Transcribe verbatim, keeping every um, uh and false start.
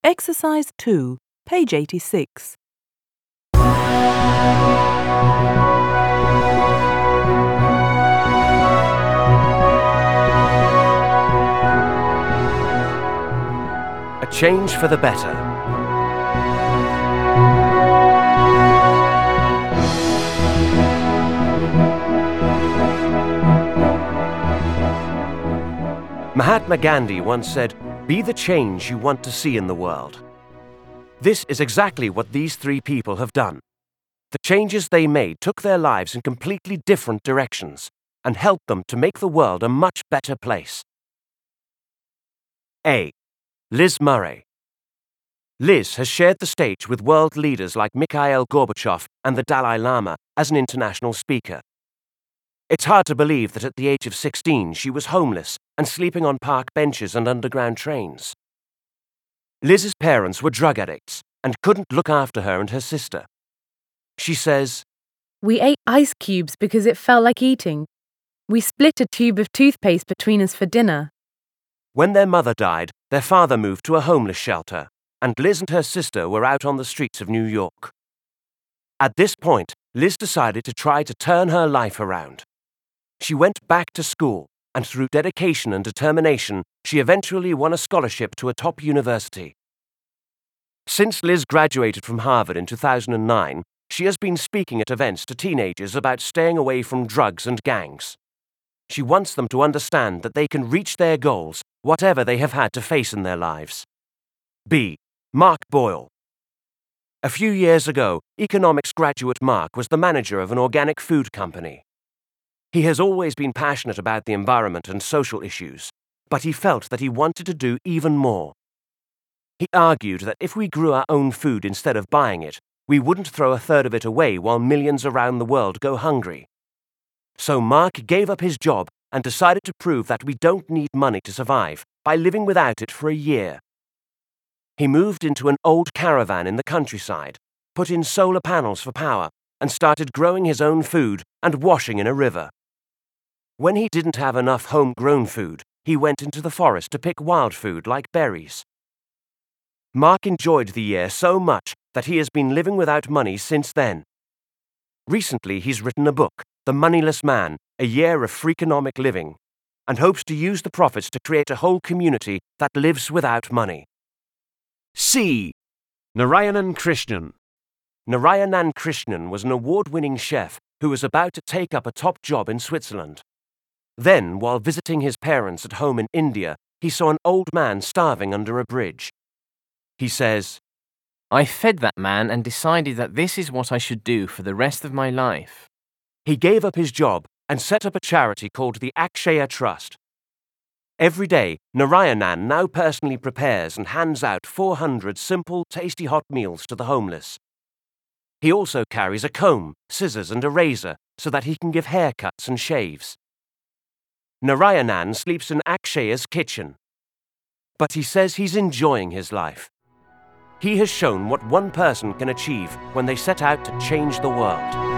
Exercise two, page eighty-six. A change for the better. Mahatma Gandhi once said, "Be the change you want to see in the world." This is exactly what these three people have done. The changes they made took their lives in completely different directions and helped them to make the world a much better place. A. Liz Murray. Liz has shared the stage with world leaders like Mikhail Gorbachev and the Dalai Lama as an international speaker. It's hard to believe that at the age of sixteen she was homeless and sleeping on park benches and underground trains. Liz's parents were drug addicts and couldn't look after her and her sister. She says, "We ate ice cubes because it felt like eating. We split a tube of toothpaste between us for dinner." When their mother died, their father moved to a homeless shelter, and Liz and her sister were out on the streets of New York. At this point, Liz decided to try to turn her life around. She went back to school, and through dedication and determination, she eventually won a scholarship to a top university. Since Liz graduated from Harvard in two thousand nine, she has been speaking at events to teenagers about staying away from drugs and gangs. She wants them to understand that they can reach their goals, whatever they have had to face in their lives. B. Mark Boyle. A few years ago, economics graduate Mark was the manager of an organic food company. He has always been passionate about the environment and social issues, but he felt that he wanted to do even more. He argued that if we grew our own food instead of buying it, we wouldn't throw a third of it away while millions around the world go hungry. So Mark gave up his job and decided to prove that we don't need money to survive by living without it for a year. He moved into an old caravan in the countryside, put in solar panels for power, and started growing his own food and washing in a river. When he didn't have enough homegrown food, he went into the forest to pick wild food like berries. Mark enjoyed the year so much that he has been living without money since then. Recently, he's written a book, The Moneyless Man, A Year of Freakonomic Living, and hopes to use the profits to create a whole community that lives without money. C. Narayanan Krishnan. Narayanan Krishnan was an award-winning chef who was about to take up a top job in Switzerland. Then, while visiting his parents at home in India, he saw an old man starving under a bridge. He says, "I fed that man and decided that this is what I should do for the rest of my life." He gave up his job and set up a charity called the Akshaya Trust. Every day, Narayanan now personally prepares and hands out four hundred simple, tasty hot meals to the homeless. He also carries a comb, scissors and a razor so that he can give haircuts and shaves. Narayanan sleeps in Akshaya's kitchen. But he says he's enjoying his life. He has shown what one person can achieve when they set out to change the world.